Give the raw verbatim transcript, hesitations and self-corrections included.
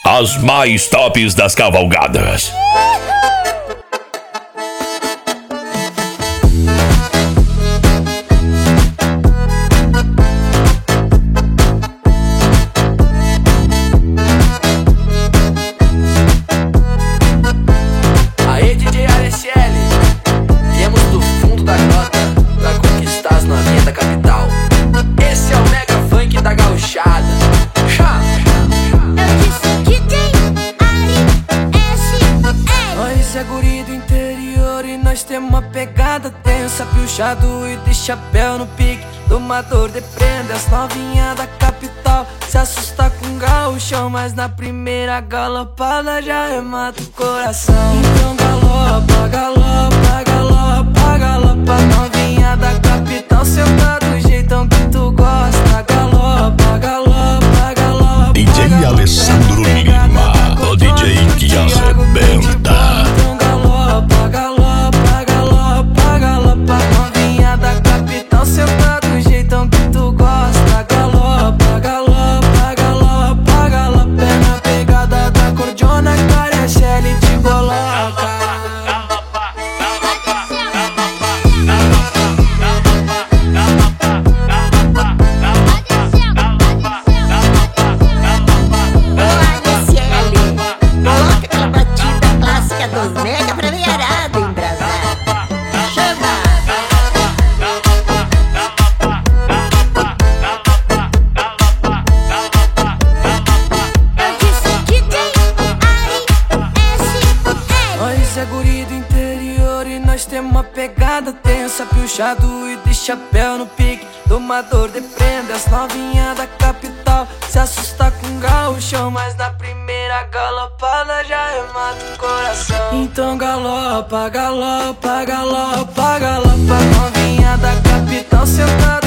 As mais tops das cavalgadas. Aê, D J A S L, viemos do fundo da grota pra conquistar as novinhas da capital. Esse é o mega funk da gauchada. Eu disse D J A S L. Nós é guri do interior e nós temos uma pegada tensa, piochado e de chapéu no pique, domador de prenda. As novinhas da capital se assusta com gaúchão, mas na primeira galopada já remata o coração. Então galopa, galopa, galopa, galopa. Novinha da capital, senta do jeitão que tu gosta. Galopa, galopa, galopa. D J Alessandro Lima, o D J que arrebenta. Então galopa, galopa, galopa, galopa. Novinha da capital, senta do jeitão que tu gosta. Galopa, galopa, galopa, galopa. É na pegada da cordiona que a S L te coloca. Dos mega pra veiarada embrasada. Chama! Eu disse D J A S L. Nós é guri do interior e nós temos uma pegada tensa, piochado e de chapéu no pique, domador de prenda. As novinhas da capital se assusta com gaúchão, mas na primeira galopada já remata o coração. Então galopa, galopa, galopa, galopa. Novinha da capital, sentada